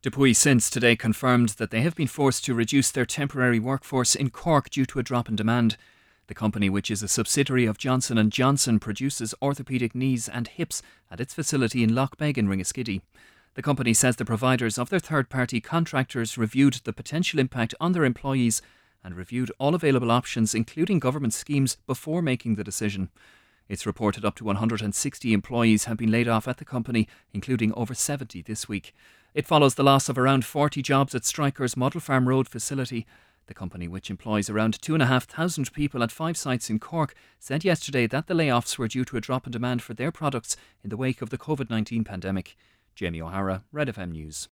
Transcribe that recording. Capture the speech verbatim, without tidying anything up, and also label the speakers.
Speaker 1: Dupuy since today confirmed that they have been forced to reduce their temporary workforce in Cork due to a drop in demand. The company, which is a subsidiary of Johnson and Johnson, produces orthopaedic knees and hips at its facility in Lochbeg in Ringaskiddy. The company says the providers of their third-party contractors reviewed the potential impact on their employees and reviewed all available options, including government schemes, before making the decision. It's reported up to one hundred sixty employees have been laid off at the company, including over seventy this week. It follows the loss of around forty jobs at Stryker's Model Farm Road facility. The company, which employs around two thousand five hundred people at five sites in Cork, said yesterday that the layoffs were due to a drop in demand for their products in the wake of the covid nineteen pandemic. Jamie O'Hara, Red F M News.